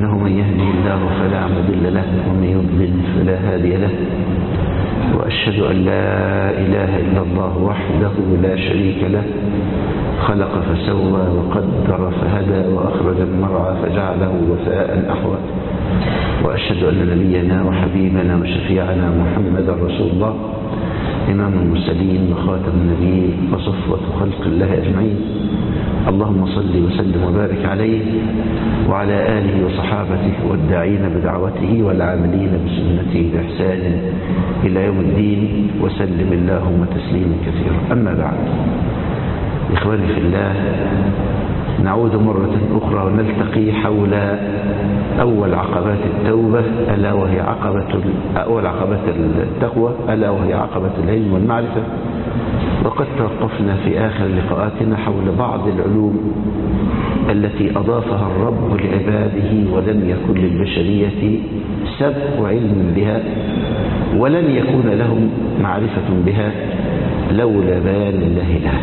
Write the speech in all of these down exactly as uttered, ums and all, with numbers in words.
إنه من يهدي الله فلا مضل له ومن يضلل فلا هادي له، وأشهد أن لا إله إلا الله وحده لا شريك له، خلق فسوى وقدر فهدى وأخرج المرعى فجعله وفاء أحوى. وأشهد أن نبينا وحبيبنا وشفيعنا محمدا رسول الله، إمام المرسلين وخاتم النبيين وصفوة خلق الله أجمعين. اللهم صل وسلم وبارك عليه وعلى آله وصحابته والداعين بدعوته والعاملين بسنته بإحسان إلى يوم الدين، وسلم اللهم تسليما كثيرا. أما بعد، إخواني في الله، نعود مرة أخرى ونلتقي حول أول عقبات التوبة، ألا وهي عقبة أول عقبات التقوى، ألا وهي عقبة العلم والمعرفة. وقد توقفنا في آخر لقاءاتنا حول بعض العلوم التي أضافها الرب لعباده ولم يكن للبشرية سبق علم بها، ولن يكون لهم معرفة بها لولا بيان الله لها.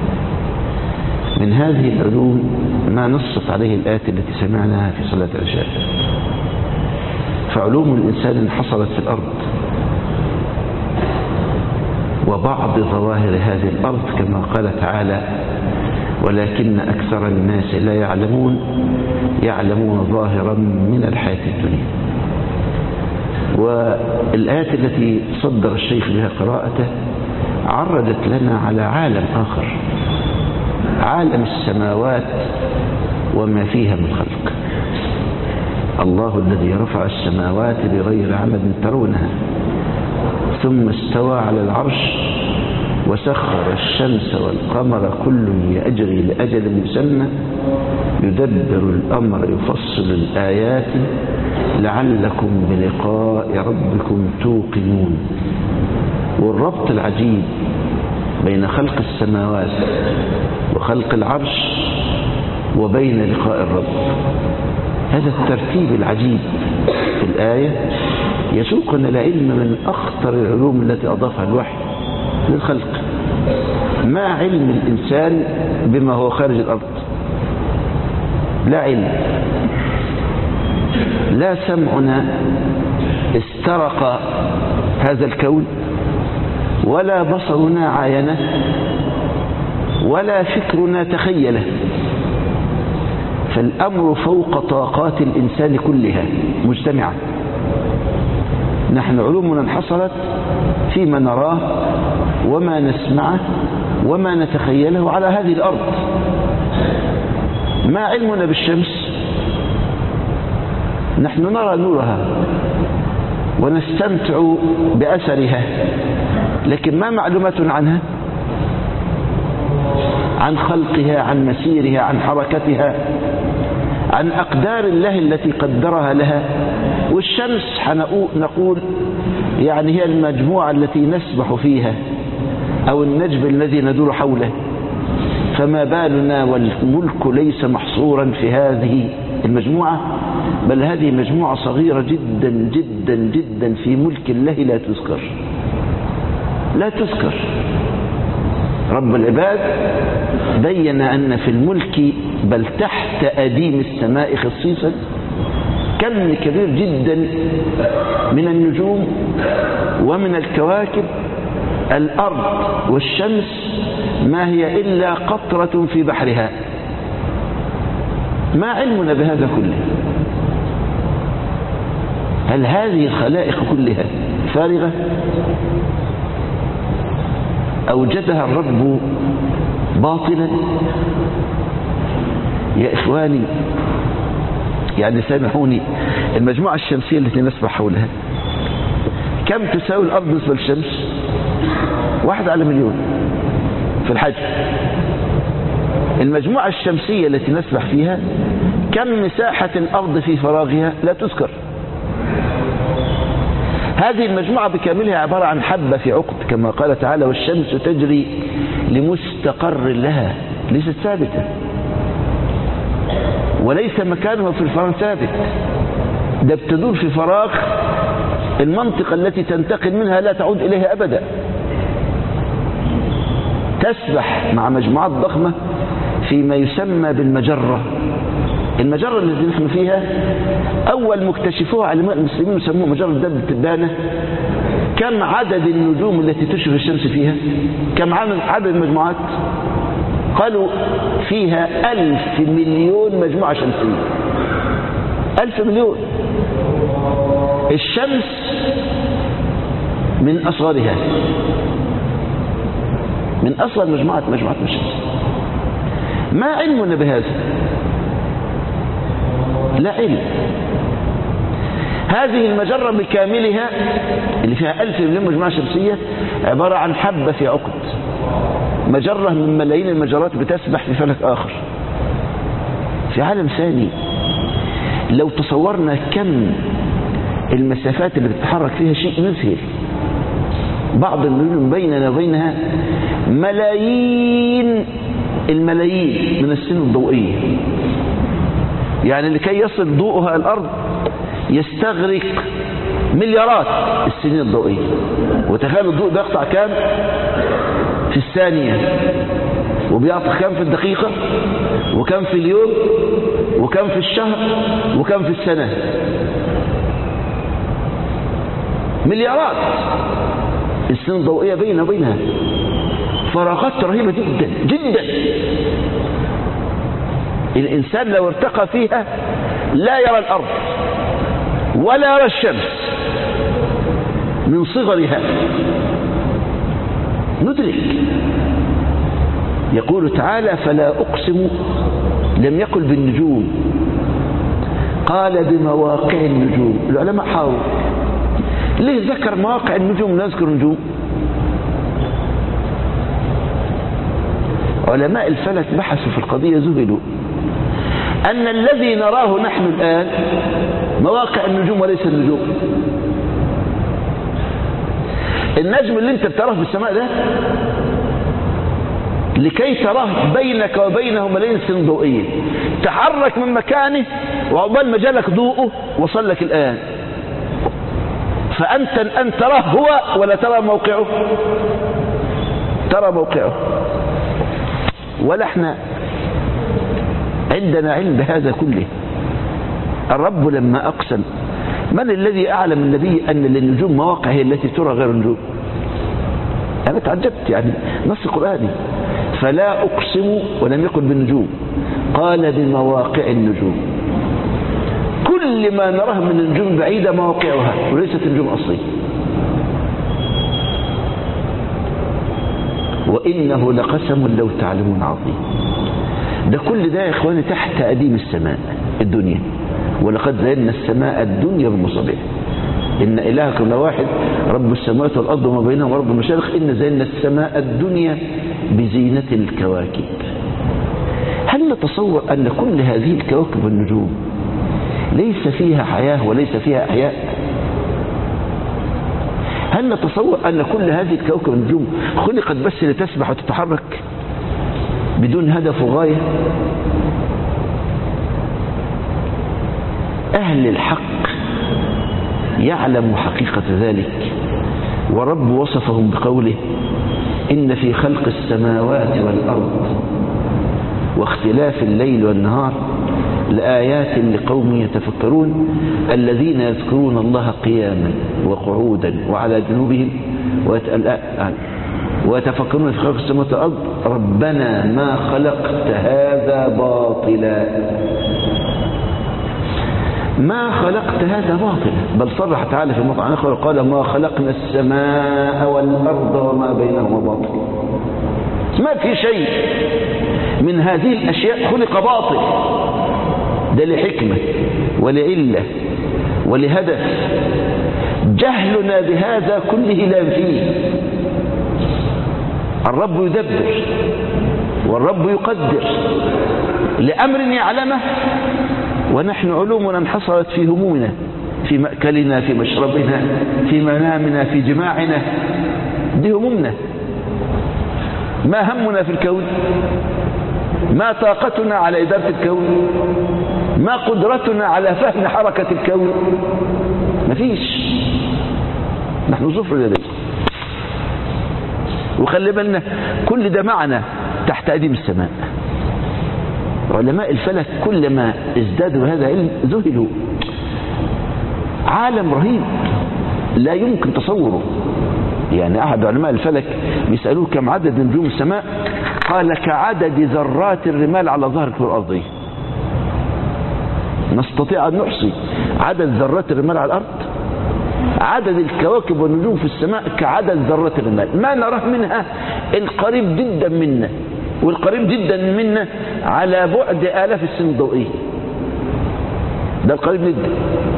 من هذه العلوم ما نصت عليه الآيات التي سمعناها في صلاة العشاء. فعلوم الإنسان انحصرت في الأرض وبعض ظواهر هذه الأرض، كما قال تعالى: ولكن أكثر الناس لا يعلمون يعلمون ظاهرا من الحياة الدنيا. والآيات التي صدر الشيخ بها قراءته عرضت لنا على عالم آخر، عالم السماوات وما فيها من خلق. الله الذي رفع السماوات بغير عمد ترونها ثم استوى على العرش وسخر الشمس والقمر كل يجري لأجل مسمى يدبر الأمر يفصل الآيات لعلكم بلقاء ربكم توقنون. والربط العجيب بين خلق السماوات وخلق العرش وبين لقاء الرب، هذا الترتيب العجيب في الآية يسوقنا العلم من أخطر العلوم التي أضافها الوحي للخلق. ما علم الإنسان بما هو خارج الأرض؟ لا علم. لا سمعنا استرق هذا الكون، ولا بصرنا عاينه، ولا فكرنا تخيله. فالأمر فوق طاقات الإنسان كلها مجتمعة. نحن علومنا انحصرت فيما نراه وما نسمعه وما نتخيله على هذه الأرض. ما علمنا بالشمس؟ نحن نرى نورها ونستمتع بأثرها، لكن ما معلوماتنا عنها؟ عن خلقها، عن مسيرها، عن حركتها، عن أقدار الله التي قدرها لها. والشمس نقول يعني هي المجموعة التي نسبح فيها، أو النجم الذي ندور حوله. فما بالنا والملك ليس محصورا في هذه المجموعة، بل هذه مجموعة صغيرة جدا جدا جدا في ملك الله لا تذكر لا تذكر. رب العباد بين أن في الملك بل تحت أديم السماء خصيصا كم كبير جدا من النجوم ومن الكواكب. الأرض والشمس ما هي إلا قطرة في بحرها. ما علمنا بهذا كله؟ هل هذه الخلائق كلها فارغة؟ أوجدها الرب باطلا؟ يا إخواني، يعني سامحوني، المجموعة الشمسية التي نسبح حولها كم تساوي الأرض بالنسبة للشمس؟ واحد على مليون في الحجم. المجموعة الشمسية التي نسبح فيها كم مساحة الأرض في فراغها؟ لا تذكر. هذه المجموعة بكاملها عبارة عن حبة في عقد، كما قال تعالى: والشمس تجري لمستقر لها. ليست ثابتة، وليس مكانها في الفراغ ثابت، ده بتدور في فراغ. المنطقة التي تنتقل منها لا تعود إليها أبدا. تسبح مع مجموعات ضخمة فيما يسمى بالمجرة، المجرة التي نحن فيها أول مكتشفوها علماء المسلمين يسموها مجرة دب التبانة. كم عدد النجوم التي تشبه الشمس فيها؟ كم عدد المجموعات؟ قالوا فيها ألف مليون مجموعة شمسية. ألف مليون. الشمس من أصغرها، من أصغر مجموعات مجموعات الشمس. ما علمنا بهذا؟ لا علم. هذه المجرة بكاملها اللي فيها ألف مليون مجموعة شمسية عبارة عن حبة في عقد، مجرة من ملايين المجرات بتسبح في فلك آخر في عالم ثاني. لو تصورنا كم المسافات اللي بتتحرك فيها شيء يذهل. بعض النجوم بيننا وبينها ملايين الملايين من السنين الضوئية، يعني لكي يصل ضوءها الأرض يستغرق مليارات السنين الضوئية. وتخيل الضوء ده يقطع كام في الثانية، وبيقطع كام في الدقيقة، وكم في اليوم، وكم في الشهر، وكم في السنة. مليارات السنين الضوئية بيننا وبينها، فراغات رهيبة جدا جدا. الإنسان لو ارتقى فيها لا يرى الأرض ولا يرى الشمس من صغرها. ندرك. يقول تعالى فلا أقسم، لم يقل بالنجوم، قال بمواقع النجوم. العلماء حاولوا ليه ذكر مواقع النجوم لا يذكر النجوم؟ علماء الفلك بحثوا في القضية ذهلوا أن الذي نراه نحن الآن مواقع النجوم وليس النجوم. النجم اللي انت بتراه في السماء ده لكي تراه بينك وبينه ملايين سنين ضوئية، تحرك من مكانه وعقبال ما جالك ضوءه وصل لك الآن. فأنت أن تراه هو ولا ترى موقعه؟ ترى موقعه. ولا احنا عندنا علم بهذا كله. الرب لما أقسم، من الذي أعلم النبي أن للنجوم مواقع هي التي ترى غير النجوم؟ أنا تعجبت، يعني نص قرآني. فلا أقسم ولم يقل بالنجوم، قال بمواقع النجوم. كل ما نراه من النجوم بعيدة مواقعها وليست النجوم أصلية. وإنه لقسم لو تعلمون عظيم. ده كل ده يا إخواني تحت أديم السماء الدنيا. ولقد زينا السماء الدنيا بمصابيح. إن إلهكم لواحد رب السماوات والأرض وما بينهم ورب المشارق. إن زينا السماء الدنيا بزينة الكواكب. هل نتصور أن كل هذه الكواكب والنجوم ليس فيها حياة وليس فيها أحياء؟ هل نتصور أن كل هذه الكواكب والنجوم خلقت بس لتسبح وتتحرك بدون هدف وغاية؟ أهل الحق يعلم حقيقة ذلك، ورب وصفهم بقوله إن في خلق السماوات والأرض واختلاف الليل والنهار لآيات لقوم يتفكرون الذين يذكرون الله قياما وقعودا وعلى جنوبهم ويتفكرون في خلق السماوات والأرض ربنا ما خلقت هذا باطلا. ما خلقت هذا باطلا، بل صرح تعالى في موضع آخر قال ما خلقنا السماء والأرض وما بينهما باطلا. ما في شيء من هذه الأشياء خلق باطل، ده لحكمة ولعلة ولهدف. جهلنا بهذا كله لا ينفيه. الرب يدبر والرب يقدر لأمر يعلمه، ونحن علومنا انحصرت في همومنا، في مأكلنا، في مشربنا، في منامنا، في جماعنا. دي همومنا. ما همنا في الكون؟ ما طاقتنا على إدارة الكون؟ ما قدرتنا على فهم حركة الكون؟ مفيش. نحن صفر لديه. وخلي بالنا كل ده معنا تحت أديم السماء. علماء الفلك كلما ازدادوا هذا العلم ذهلوا. عالم رهيب لا يمكن تصوره. يعني أحد علماء الفلك بيسألوه كم عدد نجوم السماء، قال كعدد ذرات الرمال على ظهر الكرة الأرضية. نستطيع أن نحصي عدد ذرات الرمال على الأرض؟ عدد الكواكب والنجوم في السماء كعدد ذرات الرمال، ما نراه منها القريب جدا منا، والقريب جدا منا على بعد آلاف السنين الضوئية. ده القريب جدا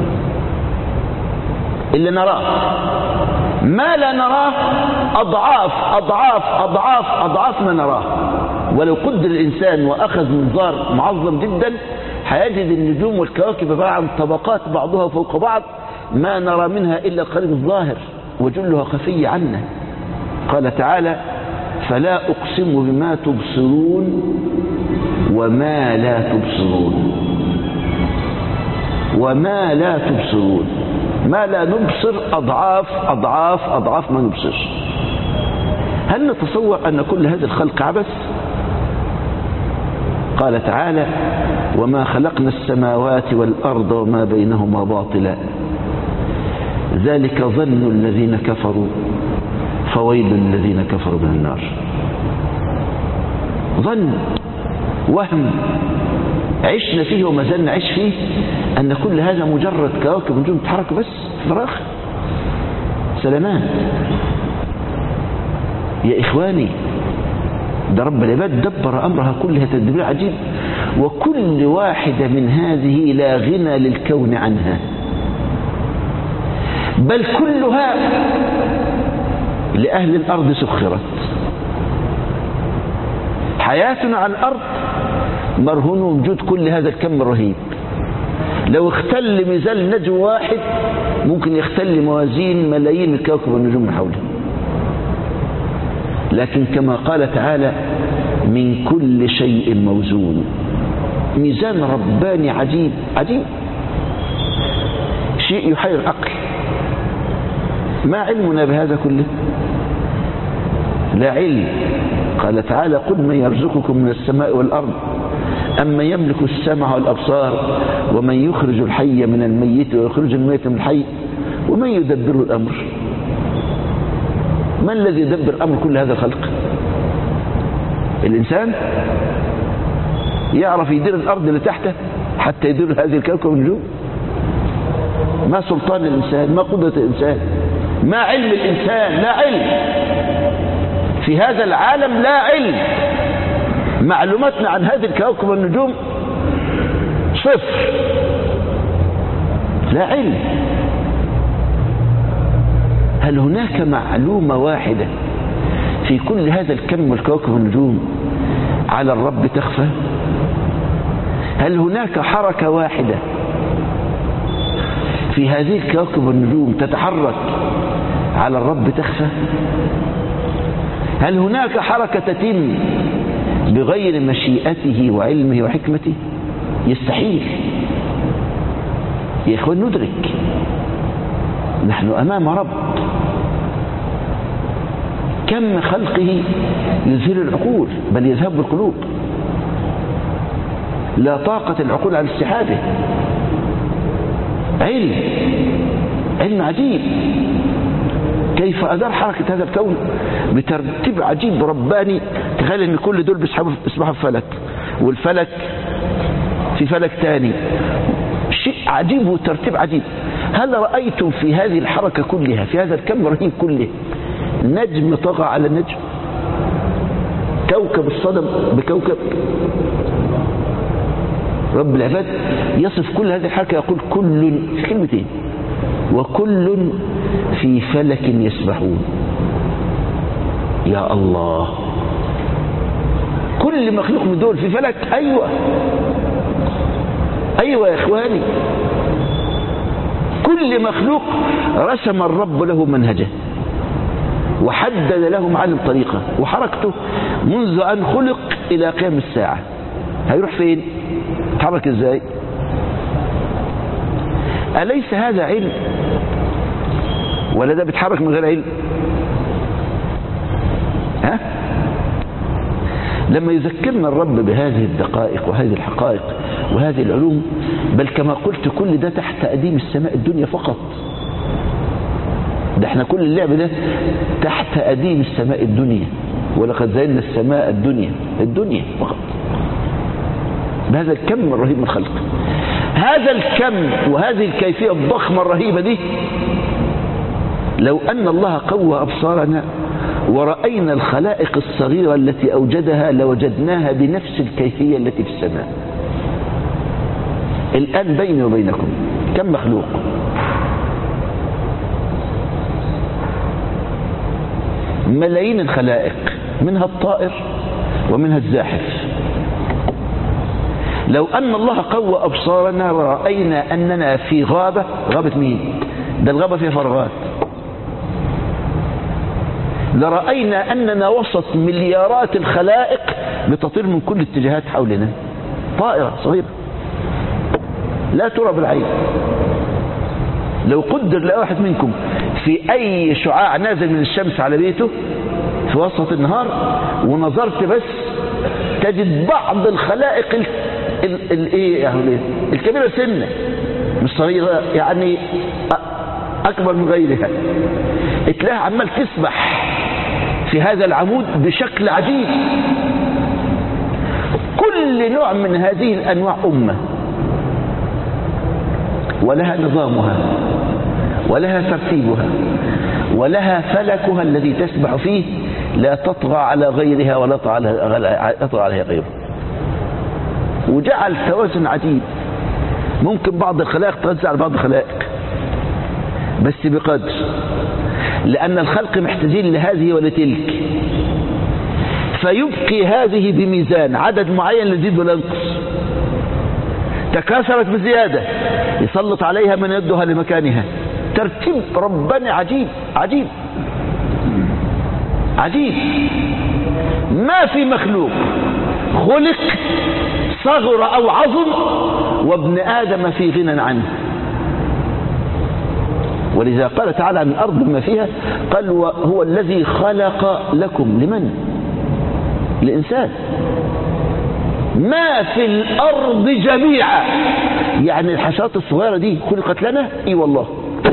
اللي نراه. ما لا نراه أضعاف أضعاف أضعاف أضعاف ما نراه. ولو قدر الإنسان وأخذ منظار معظم جدا هيجد النجوم والكواكب عبارة عن طبقات بعضها فوق بعض، ما نرى منها إلا القريب الظاهر وجلها خفي عنا. قال تعالى فلا أقسم بما تبصرون وما لا تبصرون. وما لا تبصرون، ما لا نبصر أضعاف أضعاف أضعاف ما نبصر. هل نتصور أن كل هذا الخلق عبث؟ قال تعالى وما خلقنا السماوات والأرض وما بينهما باطلا ذلك ظن الذين كفروا فويل الذين كفروا من النار. ظن، وهم عشنا فيه وما زلنا نعيش فيه، أن كل هذا مجرد كواكب ونجوم تتحرك بس في فراغ. سلامات يا إخواني، ده رب العباد دبر أمرها كلها تدبير عجيب، وكل واحدة من هذه لا غنى للكون عنها، بل كلها لأهل الأرض سخرت. حياتنا على الأرض مرهون وجود كل هذا الكم الرهيب. لو اختل ميزان نجم واحد ممكن يختل موازين ملايين الكواكب والنجوم من حوله. لكن كما قال تعالى من كل شيء موزون، ميزان رباني عجيب عجيب، شيء يحير العقل. ما علمنا بهذا كله؟ لا علم. قال تعالى قل من يرزقكم من السماء والأرض أما يملك السمع والأبصار ومن يخرج الحي من الميت ويخرج الميت من الحي ومن يدبر الأمر. من الذي يدبر أمر كل هذا الخلق؟ الإنسان يعرف يدير الأرض اللي تحته حتى يدير هذه الكوكب والنجوم؟ ما سلطان الإنسان، ما قدرة الإنسان، ما علم الإنسان، لا علم في هذا العالم، لا علم. معلوماتنا عن هذه الكواكب والنجوم صفر، لا علم. هل هناك معلومة واحدة في كل هذا الكم والكواكب والنجوم على الرب تخفى؟ هل هناك حركة واحدة في هذه الكواكب والنجوم تتحرك على الرب تخفى؟ هل هناك حركة تتم بغير مشيئته وعلمه وحكمته؟ يستحيل. يا إخوان ندرك نحن أمام رب كم خلقه يذهل العقول بل يذهب القلوب، لا طاقة العقول على استيعابه. علم علم عجيب، كيف أدار حركة هذا الكون بترتيب عجيب رباني. تخيل ان كل دول بيسحبوا في فلك، والفلك في فلك تاني، شيء عجيب وترتيب عجيب. هل رأيتم في هذه الحركة كلها، في هذا الكم الرهيب كله، نجم طغى على نجم، كوكب الصدم بكوكب؟ رب العباد يصف كل هذه الحركة يقول كل في كلمتين، وكل في فلك يسبحون. يا الله، كل مخلوق من دول في فلك. أيوة أيوة يا إخواني، كل مخلوق رسم الرب له منهجه وحدد له معالم طريقه وحركته منذ أن خلق إلى قيام الساعة. هيروح فين؟ تحرك ازاي؟ أليس هذا علم؟ ولا ده بيتحرك من غير علم؟ ها؟ لما يذكرنا الرب بهذه الدقائق وهذه الحقائق وهذه العلوم، بل كما قلت كل ده تحت أديم السماء الدنيا فقط. ده احنا كل اللعب ده تحت أديم السماء الدنيا، ولقد زينا السماء الدنيا الدنيا فقط، بهذا الكم الرهيب من الخلق. هذا الكم وهذه الكيفية الضخمة الرهيبة دي، لو أن الله قوى أبصارنا ورأينا الخلائق الصغيرة التي أوجدها لوجدناها بنفس الكيفية التي في السماء. الآن بيني وبينكم كم مخلوق؟ ملايين الخلائق، منها الطائر ومنها الزاحف. لو أن الله قوى أبصارنا ورأينا أننا في غابة، غابة مين؟ ده الغابة فيها فراغات. لرأينا أننا وسط مليارات الخلائق بتطير من كل اتجاهات حولنا، طائرة صغيرة لا ترى بالعين. لو قدر لواحد منكم في أي شعاع نازل من الشمس على بيته في وسط النهار ونظرت بس تجد بعض الخلائق ال ال ال إيه يعني الكبيرة سنة، مش صغيرة يعني، أكبر من غيرها، تلاقيها عمال تسبح في هذا العمود بشكل عجيب. كل نوع من هذه الأنواع أمة ولها نظامها ولها ترتيبها ولها فلكها الذي تسبح فيه، لا تطغى على غيرها ولا تطغى عليها غيره. وجعل توازن عجيب. ممكن بعض الخلائق تغذى على بعض الخلائق بس بقدر، لأن الخلق محتاجين لهذه ولتلك، فيبقي هذه بميزان عدد معين لا يزيد ولا ينقص. تكاثرت بزيادة يسلط عليها من يدها لمكانها. ترتيب ربنا عجيب عجيب عجيب. ما في مخلوق خلق صغر أو عظم وابن آدم في غنى عنه. ولذا قال تعالى عن الأرض ما فيها، قال هو الذي خلق لكم. لمن؟ الإنسان. ما في الأرض جميعا، يعني الحشرات الصغيرة دي خلقت لنا. اي والله.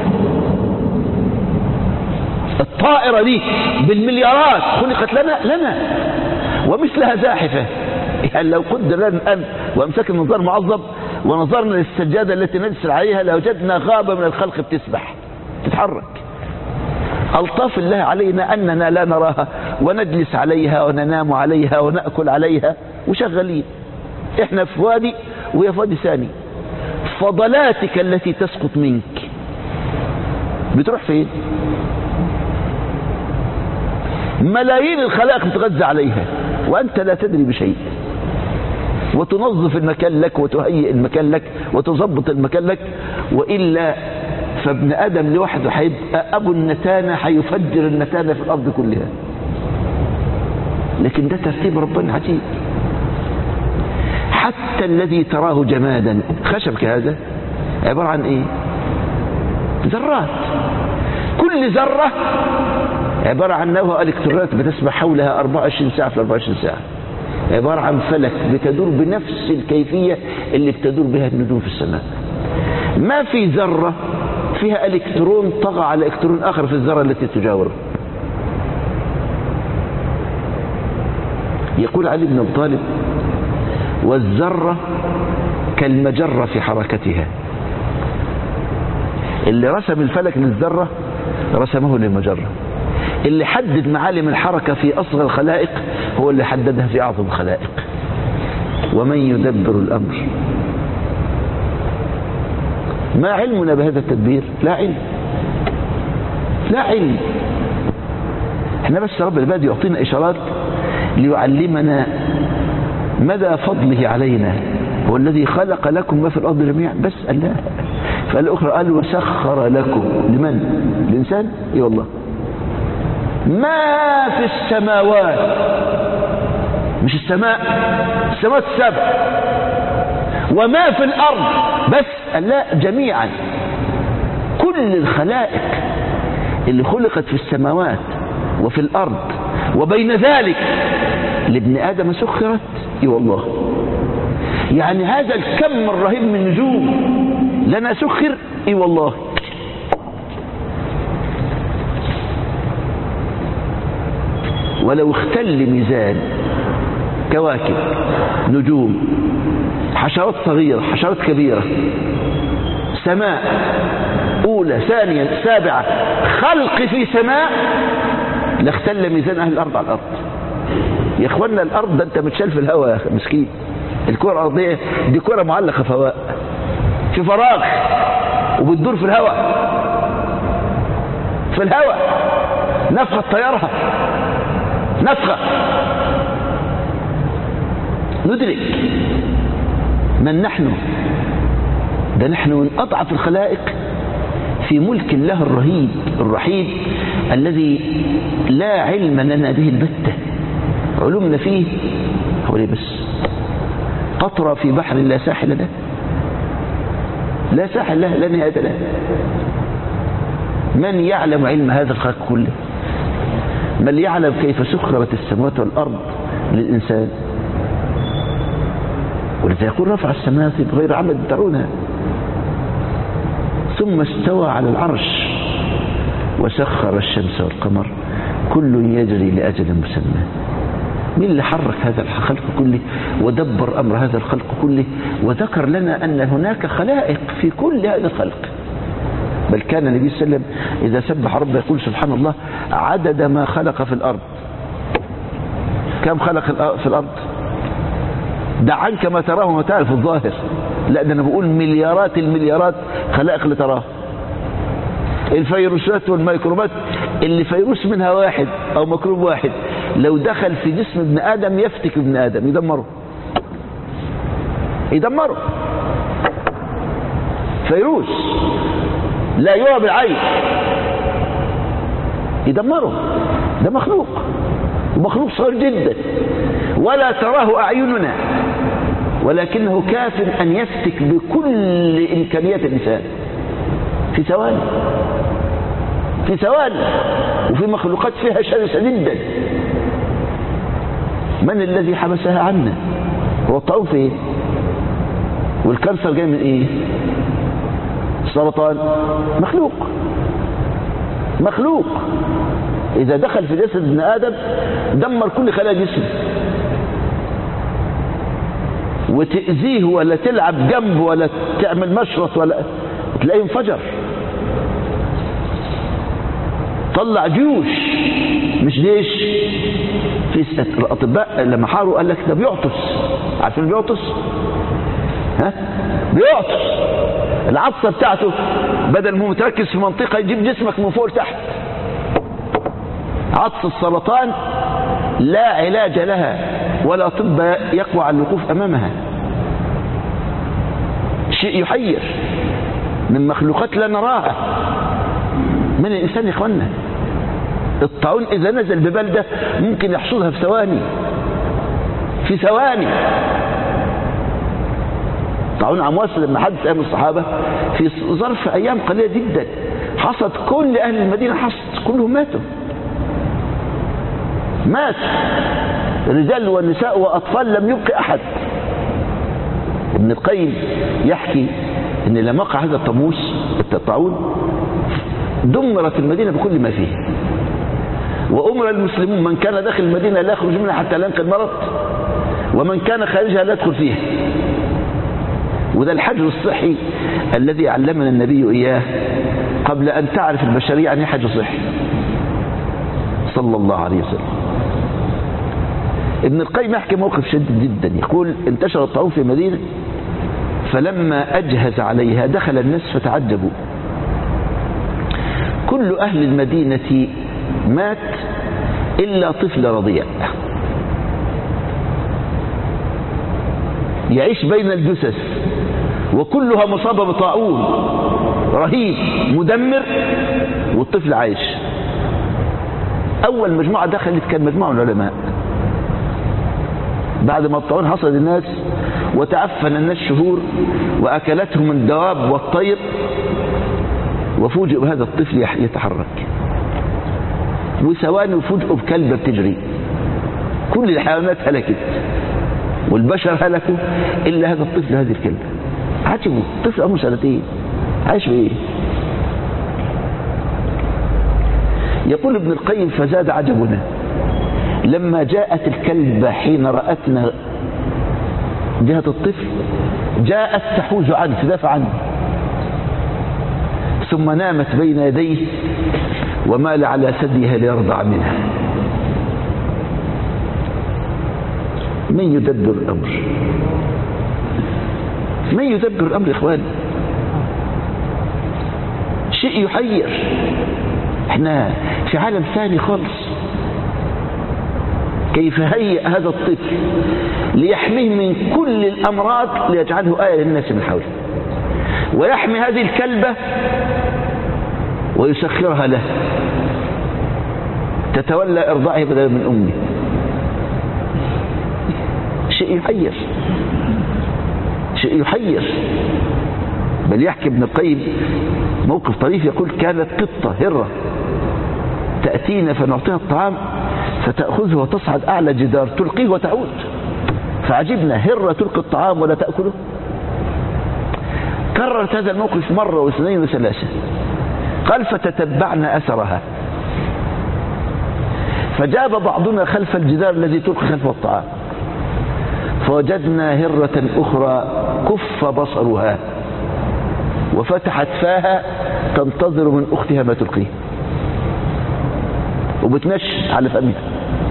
الطائرة دي بالمليارات خلقت لنا لنا ومثلها زاحفة. يعني لو قدر لنا الآن وامسك المنظار معظم ونظرنا للسجادة التي نجلس عليها لوجدنا غابة من الخلق بتسبح تتحرك. ألطاف الله علينا أننا لا نراها ونجلس عليها وننام عليها ونأكل عليها وشغالين. احنا في وادي وهي في وادي ثاني. فضلاتك التي تسقط منك بتروح فين؟ ملايين الخلائق بتغذى عليها وأنت لا تدري بشيء، وتنظف المكان لك وتهيئ المكان لك وتظبط المكان لك. وإلا فابن آدم لوحده هيبقى أبو النتانة، هيفجر النتانة في الأرض كلها. لكن ده ترتيب ربنا عجيب. حتى الذي تراه جمادا خشب كهذا عبارة عن إيه؟ ذرات. كل ذرة عبارة عن نواه إلكترونات بتسبح حولها أربعة وعشرين ساعة في أربعة وعشرين ساعة. عبارة عن فلك بتدور بنفس الكيفية اللي بتدور بها النجوم في السماء. ما في ذرة فيها إلكترون طغى على إلكترون آخر في الذرة التي تجاوره. يقول علي بن أبي طالب: والذرة كالمجرة في حركتها. اللي رسم الفلك للذرة رسمه للمجرة. اللي حدد معالم الحركة في أصغر الخلائق هو اللي حددها في أعظم الخلائق. ومن يدبر الأمر. ما علمنا بهذا التدبير؟ لا علم، لا علم. احنا بس رب العباد يعطينا إشارات ليعلمنا مدى فضله علينا. هو الذي خلق لكم ما في الأرض جميعا، بس الله. فالأخرى قال: وسخر لكم. لمن؟ الإنسان؟ اي والله. ما في السماوات، مش السماء، السماوات السبع، وما في الأرض، بس الله جميعا. كل الخلائق اللي خلقت في السماوات وفي الأرض وبين ذلك لابن آدم سخرت. اي والله، يعني هذا الكم الرهيب من النجوم لنا سخر. اي والله. ولو اختل ميزان كواكب، نجوم، حشرات صغيرة، حشرات كبيرة، سماء أولى ثانية سابعة، خلق في سماء، لاختل ميزان أهل الأرض على الأرض. يا إخوانا الأرض ده أنت متشال في الهواء يا مسكين. الكرة الأرضية دي كرة معلقة في هواء، في فراغ، وبتدور في الهواء، في الهواء، نفخة طيارها، نفخة. ندرك من نحن؟ ده نحن من أضعف الخلائق في ملك الله الرهيب الرحيم الذي لا علم لنا به البتة. علومنا فيه هو ليه بس قطرة في بحر لا ساحل له، لا ساحل له، لا نهاية له. من يعلم علم هذا الخلق كله؟ من يعلم كيف سخرت السماوات والأرض للإنسان؟ ولذا يقول رفع السماوات بغير عمد ترونها ثم استوى على العرش وسخر الشمس والقمر كل يجري لأجل مسمى. مين اللي حرك هذا الخلق كله ودبر أمر هذا الخلق كله وذكر لنا أن هناك خلائق في كل هذا الخلق؟ بل كان النبي صلى الله عليه وسلم إذا سبح ربه يقول سبحان الله عدد ما خلق في الأرض. كم خلق في الأرض؟ دع عنك ما تراه وما تعرف الظاهر، لا ده أنا بقول مليارات المليارات خلائق اللي تراه. الفيروسات والميكروبات اللي فيروس منها واحد أو ميكروب واحد لو دخل في جسم ابن آدم يفتك ابن آدم، يدمره يدمره. فيروس لا يرى بالعين يدمره. ده مخلوق، ومخلوق صغير جدا ولا تراه أعيننا، ولكنه كاف أن يفتك بكل إمكانيات الإنسان في ثواني، في ثواني، وفي مخلوقات فيها شرسة جدا. من الذي حبسها عنا؟ هو الطاعون في ايه؟ والكانسر جاي من ايه؟ السرطان مخلوق، مخلوق إذا دخل في جسد ابن آدم دمر كل خلايا جسمه، وتأذيه ولا تلعب جنبه ولا تعمل مشرط ولا تلاقيه انفجر، طلع جيوش مش جيش. في الأطباء لما حاروا قال لك ده بيعطس. عارفين بيعطس؟ ها؟ بيعطس. العطسة بتاعته بدل ما متركز في منطقة يجيب جسمك من فوق لتحت. عطس السرطان لا علاج لها ولا أطباء يقوى على الوقوف أمامها. شيء يحير من مخلوقات لا نراها من الإنسان يا إخوانا. الطاعون إذا نزل ببلدة ممكن يحصدها في ثواني، في ثواني. طاعون عمواس لما حدث أيام الصحابة في ظرف أيام قليلة جدا حصد كل أهل المدينة، حصد كلهم ماتوا، مات الرجال والنساء وأطفال لم يبقى أحد. ابن القيم يحكي أن لما وقع هذا الطاموس الطاعون دمرت المدينة بكل ما فيه، وأمر المسلمون من كان داخل المدينة لا يخرج منها حتى لا ينقل المرض، ومن كان خارجها لا يدخل فيها. وده الحجر الصحي الذي علمنا النبي إياه قبل أن تعرف البشرية عن حجر صحي صلى الله عليه وسلم. ابن القيم يحكي موقف شديد جدا، يقول انتشر الطاعون في مدينة فلما أجهز عليها دخل الناس فتعجبوا، كل أهل المدينة مات إلا طفل رضيع يعيش بين الجثث وكلها مصابة بطاعون رهيب مدمر والطفل عايش. أول مجموعة دخلت كان مجموعة من العلماء بعد ما الطاعون حصل الناس وتعفن الناس شهور وأكلتهم الدواب والطير، وفوجئوا بهذا الطفل يتحرك، وثواني وفوجئوا بكلبة بتجري كل الحيوانات هلكت والبشر هلكوا إلا هذا الطفل هذه الكلبة. عجبوا، طفل عمره سنتين عايش بإيه؟ يقول ابن القيم فزاد عجبنا لما جاءت الكلبة حين رأتنا جهة الطفل جاءت تحوز عنه تدافع عنه، ثم نامت بين يديه ومال على ثديها ليرضع منها. من يدبر الأمر؟ من يدبر الأمر إخواني؟ شيء يحير. احنا في عالم ثاني خالص. كيف هيئ هذا الطفل ليحميه من كل الأمراض ليجعله آية للناس من حوله، ويحمي هذه الكلبة ويسخرها له تتولى إرضاعه بدلا من أمه. شيء يحير، شيء يحير. بل يحكي ابن القيم موقف طريف، يقول كانت قطة هرة تأتينا فنعطيها الطعام فتأخذه وتصعد أعلى جدار تلقيه وتعود، فعجبنا هرة تلقي الطعام ولا تأكله. كررت هذا الموقف مرة واثنين وثلاثة. قال فتتبعنا أثرها فجاب بعضنا خلف الجدار الذي تلقي خلفه الطعام فوجدنا هرة أخرى كف بصرها وفتحت فاها تنتظر من أختها ما تلقيه وبتنش على فمها.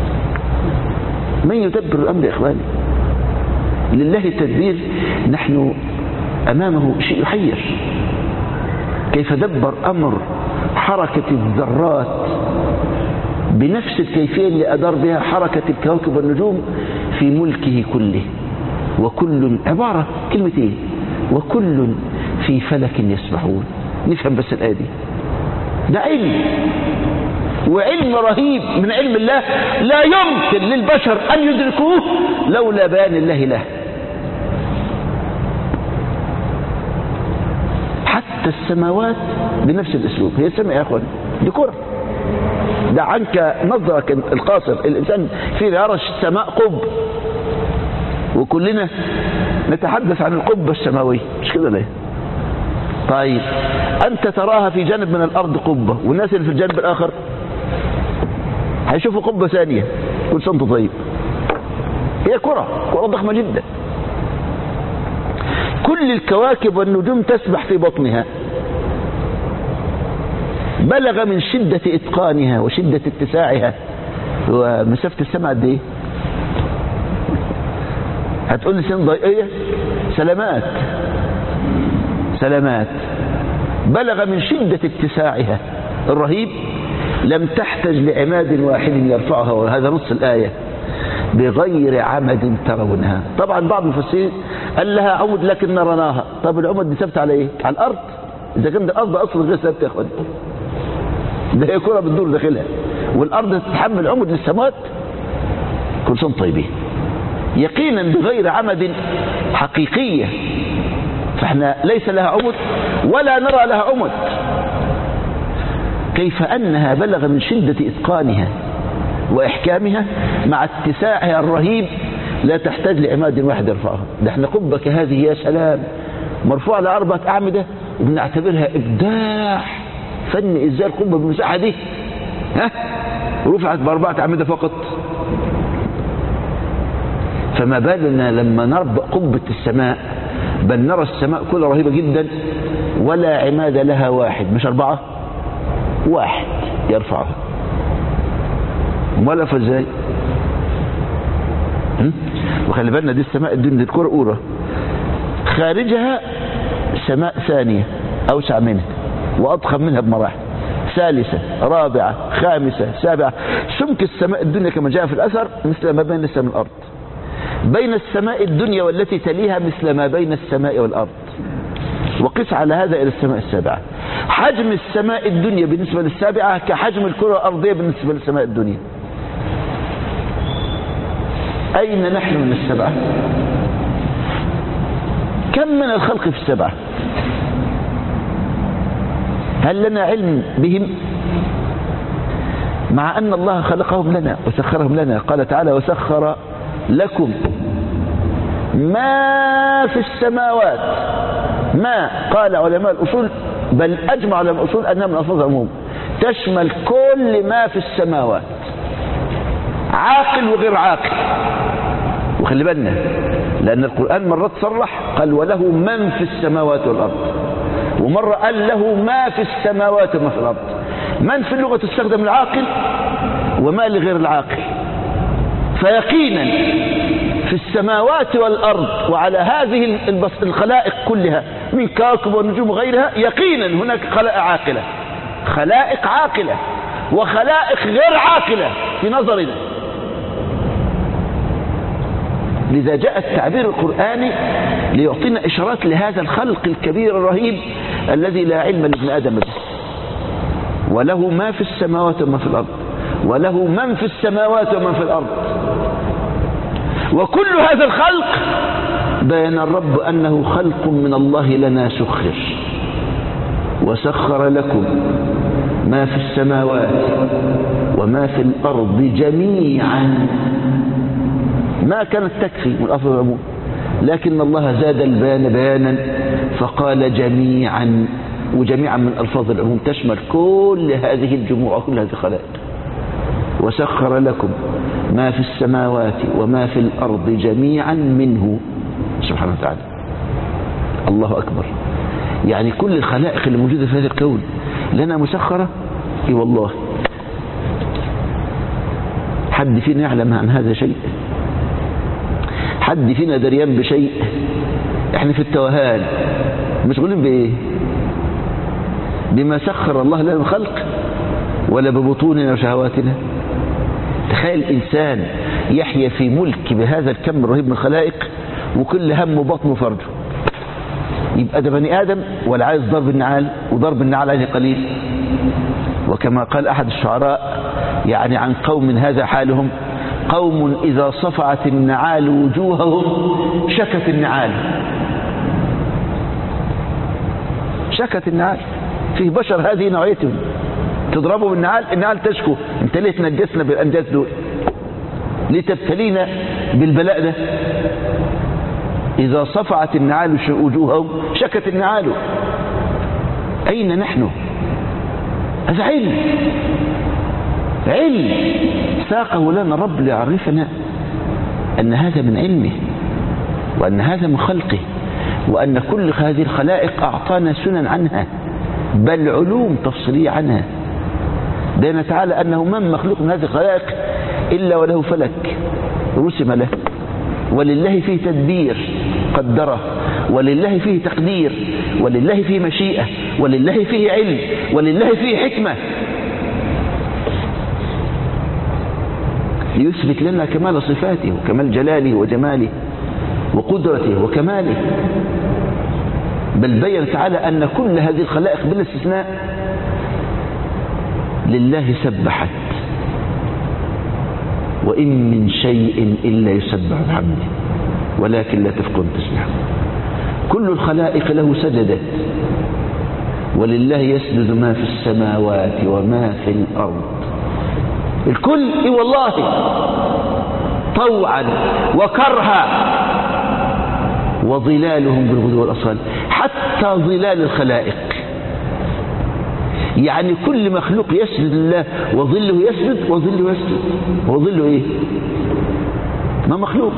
من يدبر الأمر يا إخواني؟ لله التدبير. نحن أمامه شيء يحير. كيف دبر أمر حركة الذرات بنفس الكيفية اللي أدار بها حركة الكواكب والنجوم في ملكه كله، وكل عبارة كلمتين وكل في فلك يسبحون. نفهم بس الآية دي. ده علم، وعلم رهيب من علم الله لا يمكن للبشر أن يدركوه لولا بيان الله له. حتى السماوات بنفس الأسلوب. هي السماء يا أخوان دي كرة، ده عنك نظرك القاصر. الإنسان في يرى السماء قب، وكلنا نتحدث عن القبة السماوية، مش كده ليه؟ طيب أنت تراها في جانب من الأرض قبة، والناس اللي في الجانب الآخر هيشوفوا قبة ثانية. كل سنة طيب. هي كرة، كرة ضخمة جدا. كل الكواكب والنجوم تسبح في بطنها. بلغ من شدة إتقانها وشدة اتساعها. ومسافة السماء قد إيه؟ هتقول لي سنة ضيقية؟ سلامات سلامات. بلغ من شدة اتساعها الرهيب لم تحتج لعماد واحد يرفعها، وهذا نص الآية، بغير عمد ترونها. طبعا بعض المفسرين قال لها عمد لكن نرناها. طب العمد دي ثابته على ايه؟ على الارض. اذا كان الارض اصلا غير ثابته يا اخوان، ده هي كره بتدور داخلها، والارض تتحمل عمد للسماوات. كل سنه طيبين. يقينا بغير عمد حقيقيه، فاحنا ليس لها عمد ولا نرى لها عمد. كيف أنها بلغ من شدة إتقانها وإحكامها مع اتساعها الرهيب لا تحتاج لعماد واحد يرفعها. ده احنا قبة كهذه يا سلام مرفوعة لأربعة أعمدة وبنعتبرها إبداع فن. إزاي القبة بالمساحة دي ها رفعت بأربعة أعمدة فقط؟ فما بالنا لما نربط قبة السماء، بل نرى السماء كلها رهيبة جدا ولا عماد لها واحد، مش أربعة، واحد يرفعها. ولا فازاي؟ وخلي بالنا دي السماء الدنيا دي الكرة أولى، خارجها سماء ثانية أوسع منها وأضخم منها بمراحل، ثالثة رابعة خامسة سابعة. سمك السماء الدنيا كما جاء في الأثر مثل ما بين السماء والأرض، بين السماء الدنيا والتي تليها مثل ما بين السماء والأرض. وقس على هذا إلى السماء السابعة. حجم السماء الدنيا بالنسبة للسابعة كحجم الكرة الأرضية بالنسبة للسماء الدنيا. أين نحن من السبعة؟ كم من الخلق في السبعة؟ هل لنا علم بهم؟ مع أن الله خلقهم لنا وسخرهم لنا. قال تعالى وسخر لكم ما في السماوات. ما قال علماء الأصول بل أجمع علماء الأصول أنها من ألفاظ العموم تشمل كل ما في السماوات، عاقل وغير عاقل. وخلي بالنا لأن القرآن مرات صرح قال وله من في السماوات والأرض، ومرة قال له ما في السماوات وما في الأرض. من في اللغة تستخدم العاقل وما لغير العاقل. فيقينا في السماوات والأرض وعلى هذه الخلائق كلها من كواكب ونجوم وغيرها يقينا هناك خلائق عاقلة، خلائق عاقلة وخلائق غير عاقلة في نظرنا. لذا جاء التعبير القرآني ليعطينا إشارات لهذا الخلق الكبير الرهيب الذي لا علم لابن آدم به. وله ما في السماوات وما في الأرض، وله من في السماوات ومن في الأرض. وكل هذا الخلق بين الرب أنه خلق من الله لنا سخر. وسخر لكم ما في السماوات وما في الأرض جميعا. ما كانت تكفي من ألفاظ العموم، لكن الله زاد البيان بيانا فقال جميعا. وجميعا من ألفاظ العموم تشمل كل هذه الجموع وكل هذه الخلائق. وسخر لكم ما في السماوات وما في الأرض جميعا منه سبحانه وتعالى. الله أكبر. يعني كل الخلائق اللي موجودة في هذا الكون لنا مسخرة. اي والله. حد فينا يعلم عن هذا شيء؟ حد فينا دريان بشيء؟ احنا في التوهان مشغولين بايه؟ بما سخر الله لنا من خلق ولا ببطوننا وشهواتنا؟ تخيل إنسان يحيا في ملك بهذا الكم الرهيب من الخلائق وكل هم بطنه فرجه. يبقى ده بني آدم ولا عايز ضرب النعال؟ وضرب النعال عليه قليل. وكما قال أحد الشعراء يعني عن قوم هذا حالهم: قوم إذا صفعت النعال وجوههم شكت النعال. شكت النعال. فيه بشر هذه نوعيتهم، تضربوا بالنعال النعال تشكو. انت ليه تنجسنا بالأنجاز دول؟ ليه تبتلينا بالبلاء ده؟ إذا صفعت النعال وجوههم شكت النعال. أين نحن؟ هذا علم، علم ساقه لنا رب ليعرفنا أن هذا من علمه وأن هذا من خلقه، وأن كل هذه الخلائق أعطانا سنن عنها بل علوم تفصيلية عنها. بين تعالى أنه من مخلوق من هذه الخلائق إلا وله فلك رسم له، ولله فيه تدبير قدره، ولله فيه تقدير، ولله فيه مشيئة، ولله فيه علم، ولله فيه حكمة ليثبت لنا كمال صفاته وكمال جلاله وجماله وقدرته وكماله. بل بين تعالى أن كل هذه الخلائق بلا استثناء لله سبحت، وإن من شيء إلا يسبح بحمده ولكن لا تفقهون تسبيحه. كل الخلائق له سجدت، ولله يسجد ما في السماوات وما في الأرض. الكل إيه والله، طوعا وكرها، وظلالهم بالغدو والأصال، حتى ظلال الخلائق. يعني كل مخلوق يسجد لله وظله يسجد وظله يسجد. وظله ايه؟ ما مخلوق.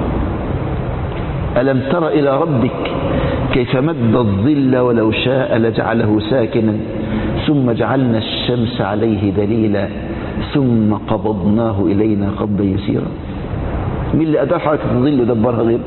ألم تر إلى ربك كيف مد الظل ولو شاء لجعله ساكنا ثم جعلنا الشمس عليه دليلا ثم قبضناه إلينا قبضا يسيرا. مين اللي أدار حركة الظل ودبرها غير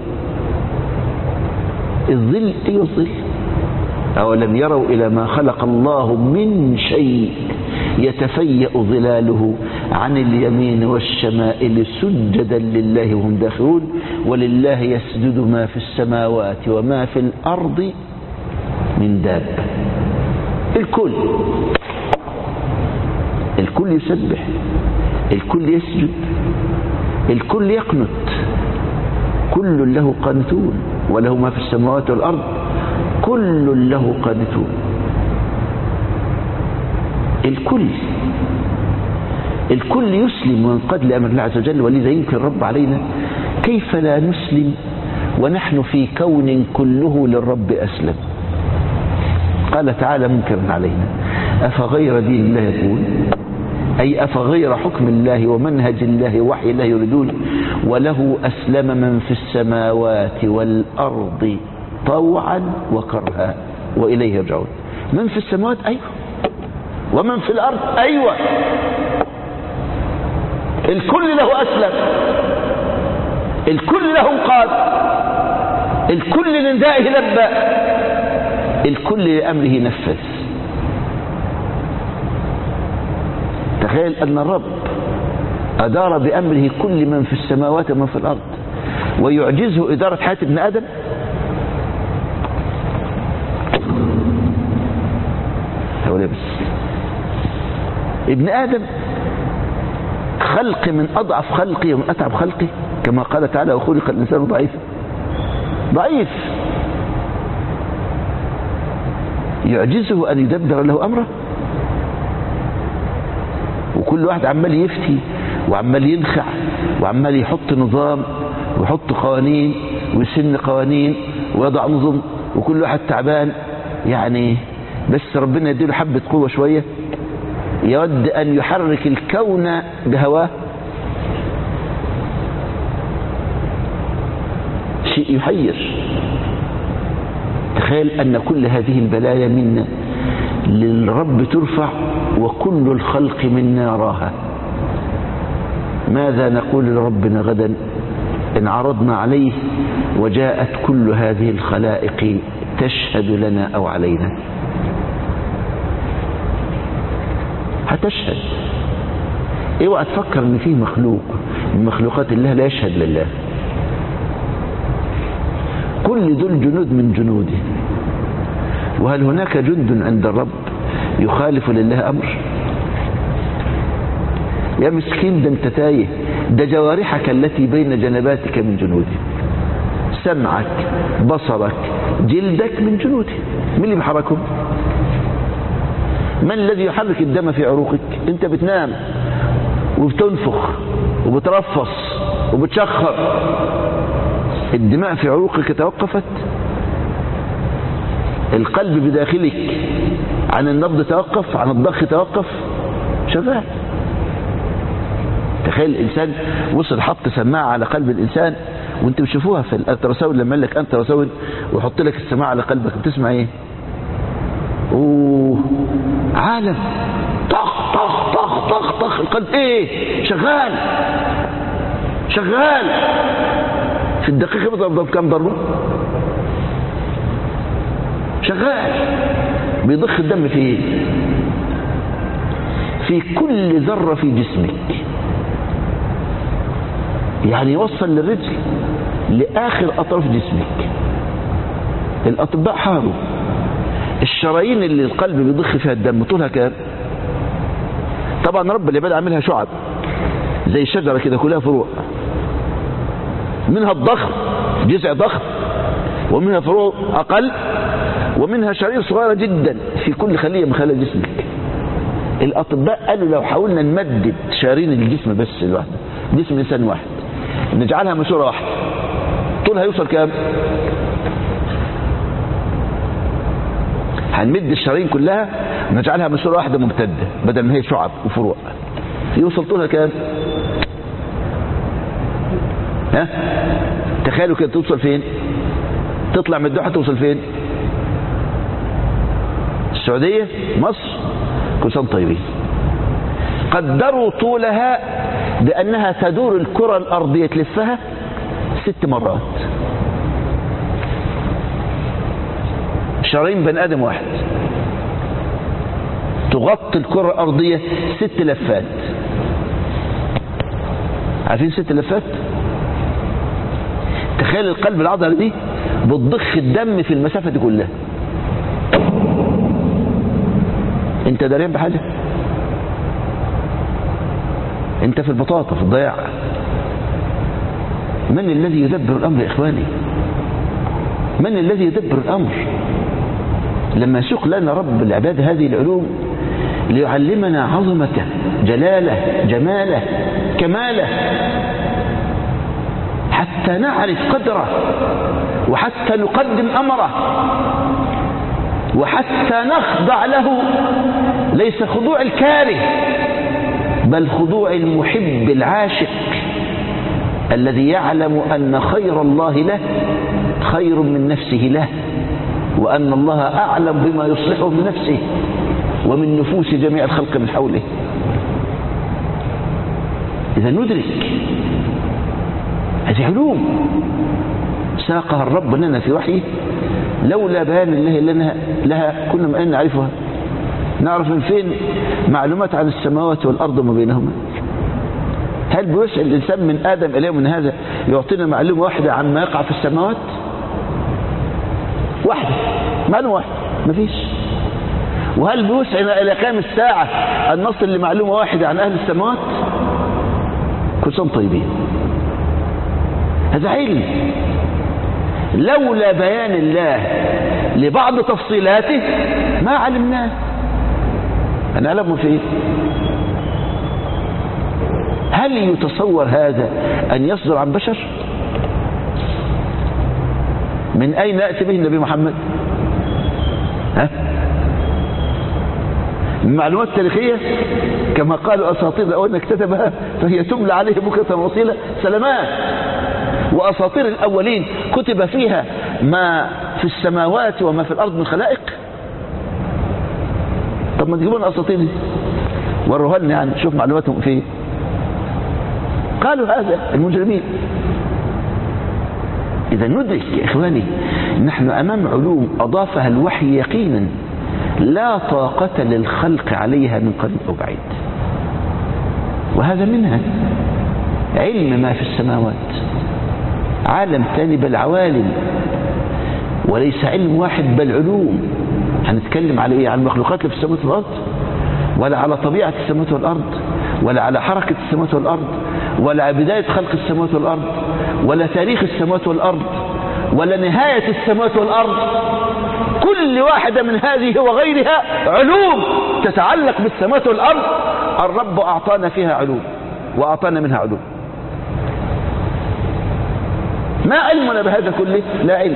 الظل؟ ايه الظل؟ أولم يروا إلى ما خلق الله من شيء يتفيأ ظلاله عن اليمين والشمائل سجدا لله وهم داخلون. ولله يسجد ما في السماوات وما في الأرض من دابة. الكل الكل يسبح، الكل يسجد، الكل يقنت، كل له قانتون، وله ما في السماوات والأرض كل له قانتون. الكل الكل يسلم وينقاد لأمر الله عز وجل، ولذا يمكن الرب علينا كيف لا نسلم ونحن في كون كله للرب أسلم. قال تعالى منكرا علينا: أفغير دين الله يقول، أي أفغير حكم الله ومنهج الله ووحي الله يريدون، وله أسلم من في السماوات والأرض طوعا وكرها وإليه يرجعون. من في السماوات أيوة، ومن في الأرض أيوة، الكل له أسلم، الكل له انقاد، الكل لندائه لبى، الكل لأمره نفذ. تخيل أن الرب أدار بأمره كل من في السماوات ومن في الأرض، ويعجزه إدارة حياة ابن آدم. هؤلاء بس ابن آدم خلق من أضعف خلقه ومن أتعب خلقه، كما قال تعالى: وخلق الإنسان ضعيفا. ضعيف، يعجزه أن يدبر له أمره. وكل واحد عمال يفتي وعمال ينخع وعمال يحط نظام ويحط قوانين ويسن قوانين ويضع نظم، وكل واحد تعبان يعني، بس ربنا يديله حبة قوة شوية، يود أن يحرك الكون بهواه. شيء يحير. تخيل أن كل هذه البلايا منا للرب ترفع، وكل الخلق منا يراها. ماذا نقول لربنا غدا إن عرضنا عليه وجاءت كل هذه الخلائق تشهد لنا أو علينا؟ هتشهد. اوعى تفكر ان فيه مخلوق من مخلوقات الله لا يشهد لله. كل دول جنود من جنوده. وهل هناك جند عند الرب يخالف لله أمر؟ يا مسكين، ده انت تايه. ده جوارحك التي بين جنباتك من جنوده، سمعك، بصرك، جلدك من جنوده. من اللي بيحركهم؟ من الذي يحرك الدم في عروقك؟ انت بتنام وبتنفخ وبترفص وبتشخر، الدماء في عروقك توقفت، القلب بداخلك عن النبض توقف، عن الضخ توقف، شغال. تخيل الإنسان وصل حط سماعة على قلب الإنسان، وانت بتشوفوها في الالتراساوند لما لك التراساوند ويحط لك السماعة على قلبك، بتسمع ايه؟ اوه، عالم طخ طخ طخ طخ طخ، القلب ايه؟ شغال شغال. في الدقيقة بيضرب كم ضربه؟ شغال. بيضخ الدم في ايه؟ في كل ذرة في جسمك، يعني يوصل للرجل لآخر أطراف جسمك. الأطباء حاروا الشرايين اللي القلب بيضخ فيها الدم طولها كام؟ طبعا رب العباد عاملها شعب زي الشجرة كده، كلها فروع، منها الضخم جذع ضخم، ومنها فروع أقل، ومنها شرايين صغيرة جدا في كل خلية من خلايا جسمك. الأطباء قالوا لو حاولنا نمدد شرايين الجسم بس الواحدة، جسم إنسان واحد، نجعلها ماسورة واحدة، طولها يوصل كام؟ هنمد الشرايين كلها ونجعلها ماسورة واحدة ممتدة بدل ما هي شعب وفروع، يوصل طولها كام؟ ها؟ تخيلوا كده، توصل فين؟ تطلع من الدوحة توصل فين؟ السعودية، مصر، كل سنة طيبين. قدروا طولها بأنها تدور الكرة الأرضية تلفها ست مرات. شرايين بني آدم واحد تغطي الكرة الأرضية ست لفات. عارفين ست لفات؟ تخيل القلب العضلة دي بتضخ الدم في المسافة دي كلها. انت دارين بحاجة؟ انت في البطاطا، في الضياع. من الذي يدبر الأمر يا إخواني؟ من الذي يدبر الأمر؟ لما يسوق لنا رب العباد هذه العلوم ليعلمنا عظمته، جلاله، جماله، كماله، حتى نعرف قدره، وحتى نقدم أمره، وحتى نخضع له، ليس خضوع الكاره بل خضوع المحب العاشق الذي يعلم أن خير الله له خير من نفسه له، وأن الله أعلم بما يصلحه من نفسه ومن نفوس جميع الخلق من حوله. إذا ندرك هذه علوم ساقها الرب لنا في وحيه، لولا بيان الله لنا لها كنا ما أن نعرفها. نعرف من فين معلومات عن السماوات والأرض وما بينهما؟ هل بيسأل الإنسان من آدم إليه من هذا يعطينا معلومة واحدة عن ما يقع في السماوات؟ واحدة، معلومة واحدة، ما فيش. وهل بيسعنا إلى قيام الساعة أن نصل لمعلومة واحدة عن أهل السماوات؟ كل سنة طيبين. هذا علم، لولا بيان الله لبعض تفصيلاته ما علمناه. هنعلمه في ايه؟ هل يتصور هذا أن يصدر عن بشر؟ من أين يأتي به النبي محمد؟ ها؟ من معلومات تاريخية كما قالوا أساطير الأولين اكتتبها فهي تملى عليه بكرة وصيلة سلامات. وأساطير الأولين كتب فيها ما في السماوات وما في الأرض من خلائق. طب ما تجيبون الأساطير دي وروها لنا، يعني شوف معلوماتهم فيه. قالوا هذا المجرمين. إذا ندرك يا إخواني نحن أمام علوم أضافها الوحي يقينا لا طاقة للخلق عليها من قريب أو بعيد، وهذا منها علم ما في السماوات، عالم ثاني بل عوالم، وليس علم واحد بل علوم. هنتكلم على ايه؟ على المخلوقات اللي في السماوات والارض، ولا على طبيعة السماوات والارض، ولا على حركة السماوات والارض، ولا على بداية خلق السماوات والارض، ولا تاريخ السماوات والارض، ولا نهاية السماوات والارض. كل واحدة من هذه وغيرها علوم تتعلق بالسماوات والارض، الرب اعطانا فيها علوم واعطانا منها علوم. ما علمنا بهذا كله؟ لا علم،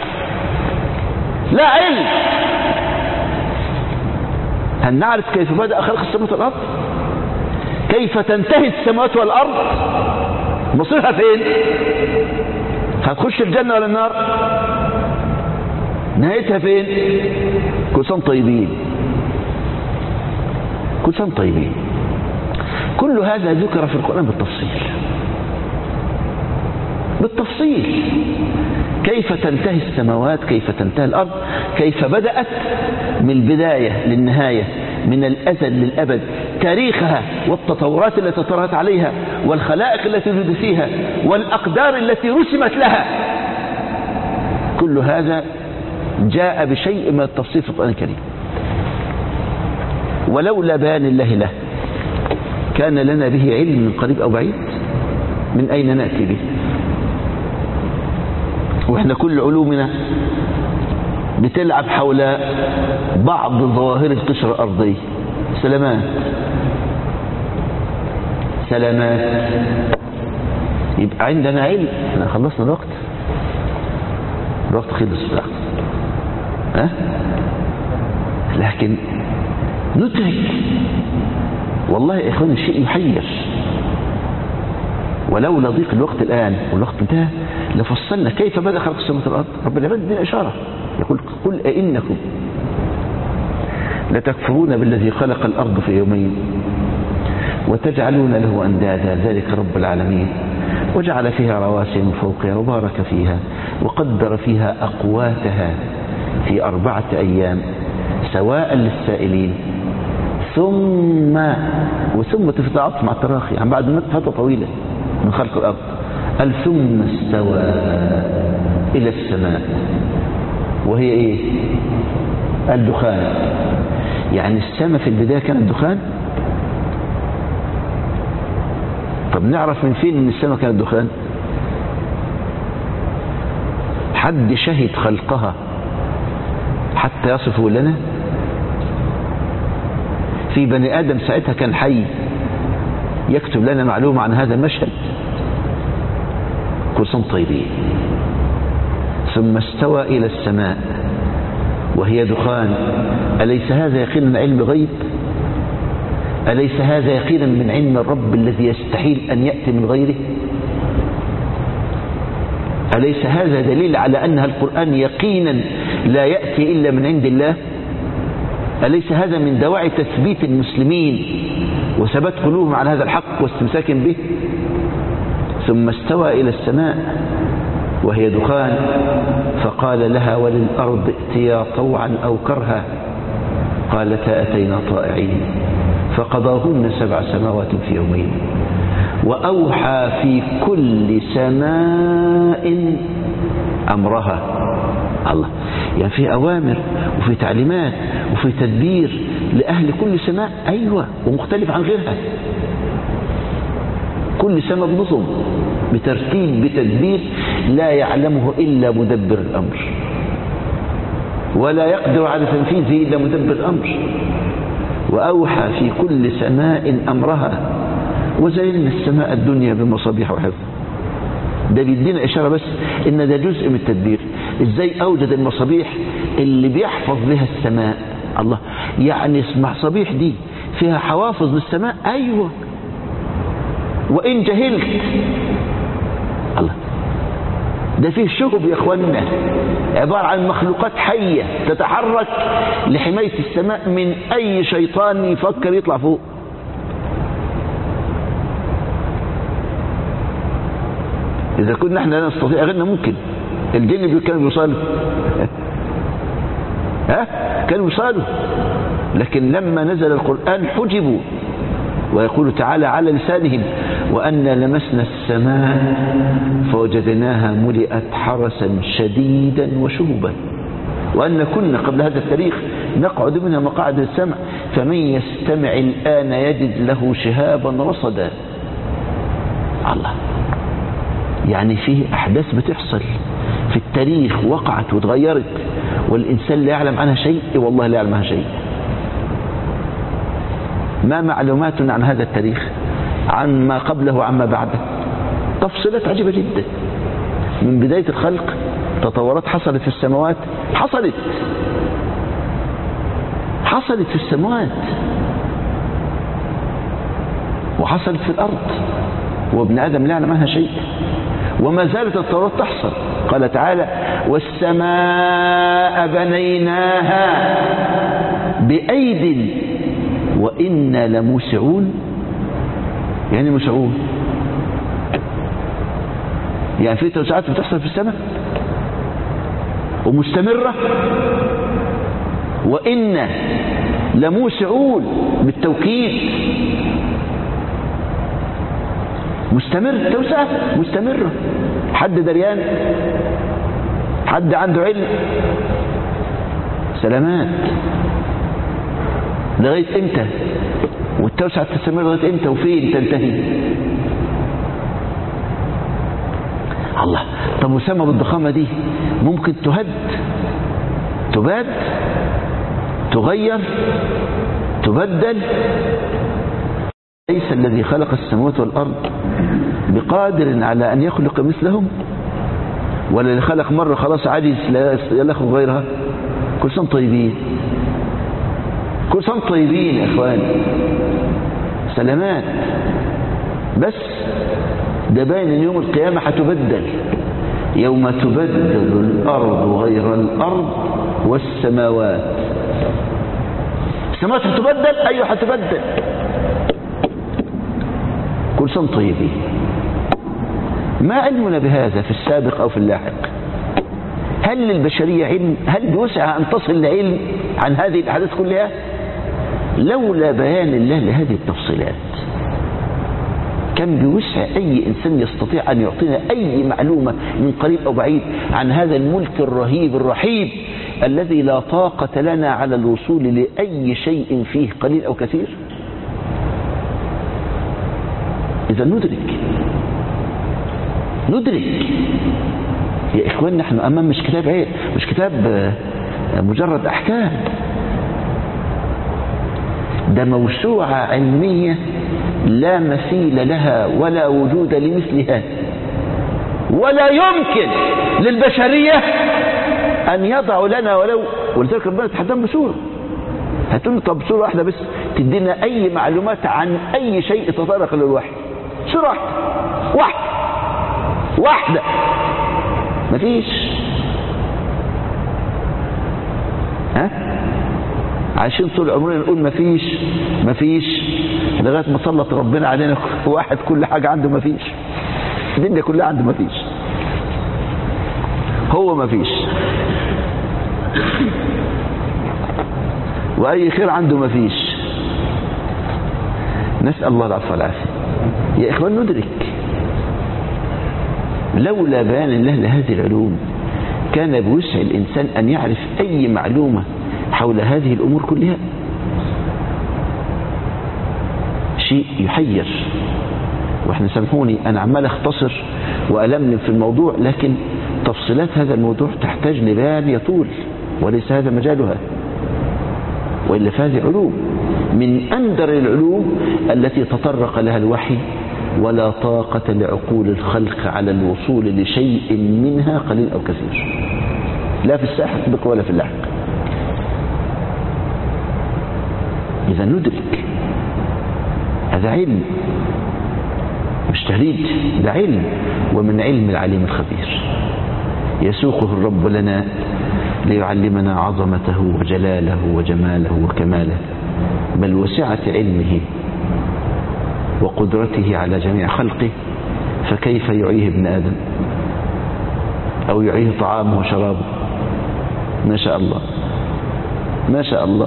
لا علم. هل نعرف كيف بدأ خلق السماوات والأرض؟ كيف تنتهي السماوات والأرض؟ مصيرها فين؟ هتخش الجنة ولا النار؟ نهايتها فين؟ كل سنة طيبين، كل سنة طيبين. كل هذا ذكر في القرآن بالتفصيل بالتفصيل. كيف تنتهي السماوات، كيف تنتهي الأرض، كيف بدأت من البداية للنهاية، من الأزل للأبد، تاريخها والتطورات التي طرأت عليها، والخلائق التي وجد فيها، والأقدار التي رسمت لها. كل هذا جاء بشيء من التفصيل في القرآن الكريم. ولولا بيان الله له كان لنا به علم من قريب أو بعيد. من أين نأتي به؟ وإحنا كل علومنا بتلعب حول بعض ظواهر القشرة الأرضية. سلامات سلامات. يبقى عندنا علم. احنا خلصنا الوقت، الوقت خلص الوقت. ها؟ لكن ندرك والله يا إخواني الشيء يحير. ولولا ضيق الوقت الآن والوقت انتهى لفصلنا كيف بدأ خلق السماوات والأرض. رب العباد ادينا إشارة يقول قل أئنكم لتكفرون بالذي خلق الأرض في يومين وتجعلون له أندادا ذلك رب العالمين وجعل فيها رواسي من فوقها وبارك فيها وقدر فيها أقواتها في أربعة أيام سواء للسائلين ثم وثم تفتعط مع التراخي عن بعد فترة طويلة من خلق الأرض قال ثم استوى إلى السماء وهي إيه؟ الدخان. يعني السماء في البداية كانت دخان. طب نعرف من فين ان السماء كانت دخان؟ حد شهد خلقها حتى يصفه لنا؟ في بني آدم ساعتها كان حي يكتب لنا معلومة عن هذا المشهد؟ كل سنة طيبين. ثم استوى إلى السماء وهي دخان، أليس هذا يقينا من علم غيب؟ أليس هذا يقينا من علم الرب الذي يستحيل أن يأتي من غيره؟ أليس هذا دليل على أن القرآن يقينا لا يأتي إلا من عند الله؟ أليس هذا من دواعي تثبيت المسلمين وثبات قلوبهم على هذا الحق واستمساك به؟ ثم استوى إلى السماء وهي دخان فقال لها وللأرض ائتيا طوعا أو كرها قالتا أتينا طائعين فقضاهن سبع سماوات في يومين وأوحى في كل سماء أمرها. الله، يعني في أوامر وفي تعليمات وفي تدبير لأهل كل سماء، أيوة، ومختلف عن غيرها. كل سماء بنظم بترتيب بتدبير لا يعلمه إلا مدبر الأمر، ولا يقدر على تنفيذه إلا مدبر الأمر. وأوحى في كل سماء أمرها وزينا السماء الدنيا بمصابيح وحفظ. ده بيدينا إشارة بس إن ده جزء من التدبير. إزاي أوجد المصابيح اللي بيحفظ بها السماء؟ الله، يعني المصابيح دي فيها حوافظ للسماء؟ أيوة. وإن جهلت، الله، ده فيه شهب يا اخوانا، عبارة عن مخلوقات حية تتحرك لحماية السماء من أي شيطان يفكر يطلع فوق. إذا كنا احنا لا نستطيع غيرنا ممكن. الجن كانوا بيوصلوا ها كانوا بيوصلوا، لكن لما نزل القرآن حجبوا. ويقول تعالى على لسانهم وأنا لمسنا السماء فوجدناها ملئت حرسا شديدا وشهبا وأن كنا قبل هذا التاريخ نقعد منها مقاعد السمع فمن يستمع الآن يجد له شهابا رصدا. الله، يعني فيه أحداث بتحصل في التاريخ وقعت وتغيرت والإنسان لا يعلم عنها شيء. والله لا يعلم عنها شيء. ما معلوماتنا عن هذا التاريخ، عن ما قبله وعما بعده، تفصيلات عجيبة جدا. من بداية الخلق تطورات حصلت في السماوات، حصلت حصلت في السماوات وحصلت في الأرض وابن آدم لا يعلم عنها شيء. وما زالت التطورات تحصل. قال تعالى والسماء بنيناها بأيد وإنا لموسعون. يعني موسعون يعني في توسعات بتحصل في السماء ومستمرة. وإنا لموسعون بالتوكيد، مستمر، توسعة مستمرة. حد دريان؟ حد عنده علم؟ سلامات. لغاية امتى؟ والتوسعة تستمر لغاية امتى وفين تنتهي؟ الله. طب وسمى بالضخامة دي ممكن تهد، تباد، تغير، تبدل. ليس الذي خلق السماوات والأرض بقادر على أن يخلق مثلهم، ولا اللي خلق مرة خلاص عاجز لا يخلق غيرها. كل سنة طيبين، كل سنة طيبين يا اخوان، سلامات. بس ده باين ان يوم القيامة هتبدل، يوم تبدل الأرض غير الأرض والسماوات. السماوات هتبدل، أيوة هتبدل. كل سنة طيبين. ما علمنا بهذا في السابق أو في اللاحق؟ هل للبشرية علم؟ هل بوسعها أن تصل لعلم عن هذه الأحداث كلها؟ لولا بيان الله لهذه التفصيلات كان بوسع أي إنسان يستطيع أن يعطينا أي معلومة من قريب أو بعيد عن هذا الملك الرهيب الرحيب الذي لا طاقة لنا على الوصول لأي شيء فيه قليل أو كثير. إذا ندرك ندرك يا إخوان، نحن أمام مش كتاب عيد، مش كتاب مجرد أحكام، ده موسوعة علمية لا مثيل لها ولا وجود لمثلها، ولا يمكن للبشرية أن يضعوا لنا ولو، ولذلك ربنا تحدث بسورة. هتقول طب سورة واحدة بس تدينا أي معلومات عن أي شيء تطرق للوحي، سورة واحدة واحدة واحدة مفيش. ها عايشين طول عمرنا نقول مفيش مفيش لغاية ما سلط ربنا علينا واحد كل حاجة عنده مفيش، الدنيا كلها عنده مفيش، هو مفيش، وأي خير عنده مفيش. نسأل الله العفو والعافية. يا إخوان ندرك لولا بيان الله لهذه العلوم كان بوسع الإنسان أن يعرف أي معلومة حول هذه الأمور كلها. شيء يحير. واحنا سامحوني أنا عمال اختصر وألملم في الموضوع، لكن تفصيلات هذا الموضوع تحتاج لبيان يطول، وليس هذا مجالها، وإلا فهذه علوم من أندر العلوم التي تطرق لها الوحي، ولا طاقة لعقول الخلق على الوصول لشيء منها قليل أو كثير، لا في الساحق ولا في اللحق. إذا ندرك هذا علم مش تهريج، ده علم، ومن علم العليم الخبير يسوقه الرب لنا ليعلمنا عظمته وجلاله وجماله وكماله، بل وسعة علمه وقدرته على جميع خلقه، فكيف يعيه ابن آدم أو يعيه طعامه وشرابه؟ ما شاء الله ما شاء الله.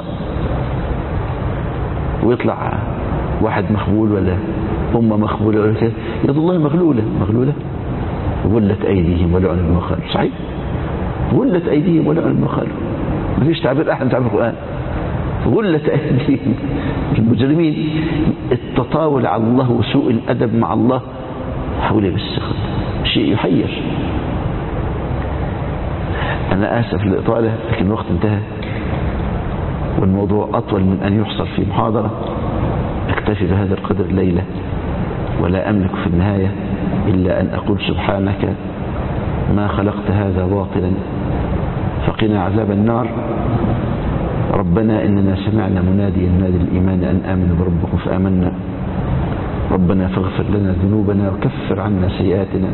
ويطلع واحد مخبول ولا أمة مخبولة ولا كده، يد الله مغلولة مغلولة غلت أيديهم ولعنوا بما قالوا. صحيح، غلت أيديهم ولعنوا بما قالوا، ما فيش تعبير أحد تعبير القرآن. غلت أيديهم المجرمين، التطاول على الله وسوء الأدب مع الله حوله بالسخط، شيء يحير. أنا آسف للإطالة لكن الوقت انتهى والموضوع أطول من أن يحصر في محاضرة. أكتفي بهذا القدر الليلة، ولا أملك في النهاية إلا أن أقول سبحانك ما خلقت هذا باطلا فقنا عذاب النار. ربنا إننا سمعنا مناديا ينادي الإيمان أن آمنوا بربكم فآمنا. ربنا فاغفر لنا ذنوبنا وكفر عنا سيئاتنا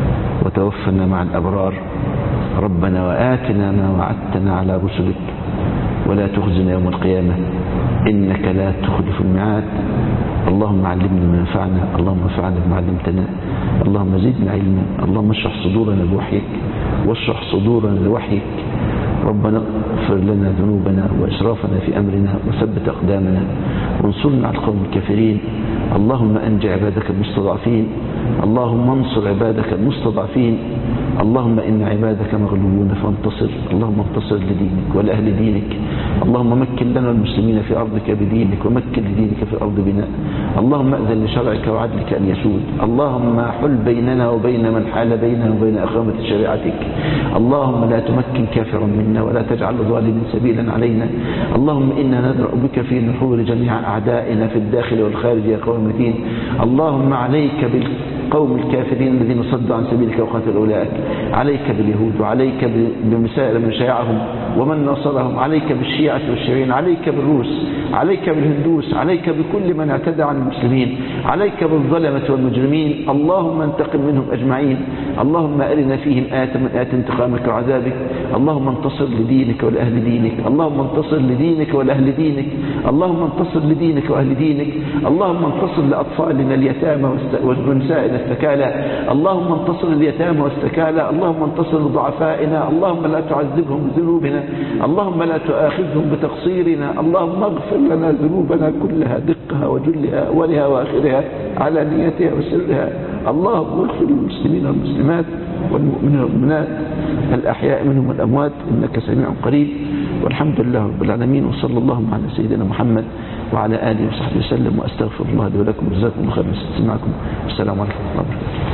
وتوفنا مع الأبرار. ربنا وآتنا ما وعدتنا على رسلك ولا تخزنا يوم القيامة إنك لا تخلف الميعاد. اللهم علمنا ما ينفعنا، اللهم انفعنا بما علمتنا، اللهم زدنا علما، اللهم اشرح صدورنا بوحيك واشرح صدورنا لوحيك. ربنا اغفر لنا ذنوبنا وإسرافنا في أمرنا وثبت أقدامنا وانصرنا على القوم الكافرين. اللهم أنجع عبادك المستضعفين، اللهم انصر عبادك المستضعفين. اللهم إن عبادك مغلوبون فانتصر، اللهم انتصر لدينك ولأهل دينك. اللهم مكن لنا المسلمين في أرضك بدينك، ومكن لدينك في الأرض بنا. اللهم أذن لشرعك وعدلك أن يسود. اللهم حل بيننا وبين من حال بيننا وبين أقامة شريعتك. اللهم لا تمكن كافرا منا ولا تجعل ظالما سبيلا علينا. اللهم إنا ندرأ بك في نحور جميع أعدائنا في الداخل والخارج يا قوم المتين. اللهم عليك بالقوم الكافرين الذين صدوا عن سبيلك وقاتلوا أولئك، عليك باليهود وعليك بمسائل من شيعهم ومن ناصرهم، عليك بالشيعة والشيعين، عليك بالروس، عليك بالهندوس، عليك بكل من اعتدى عن المسلمين، عليك بالظلمة والمجرمين. اللهم انتقم منهم أجمعين. اللهم أرنا فيهم آية من آيات انتقامك وعذابك. اللهم انتصر لدينك ولأهل دينك، اللهم انتصر لدينك ولأهل دينك، اللهم انتصر لدينك وأهل دينك. اللهم انتصر لأطفالنا اليتامى ونسائنا الثكالى، اللهم انتصر لليتامى والثكالى، اللهم انتصر لضعفائنا، اللهم لا تعذبهم بذنوبنا، اللهم لا تؤاخذهم بتقصيرنا. اللهم اغفر لنا ذنوبنا كلها دقها وجلها أولها وآخرها علانيتها وسرها. اللهم اغفر للمسلمين والمسلمات والمؤمنين والمؤمنات الأحياء منهم والأموات إنك سميع قريب. والحمد لله رب العالمين، وصلى الله على سيدنا محمد وعلى آله وصحبه وسلم، وأستغفر الله لي ولكم، وجزاكم الله خيرا. استماعكم. السلام عليكم ورحمة الله وبركاته.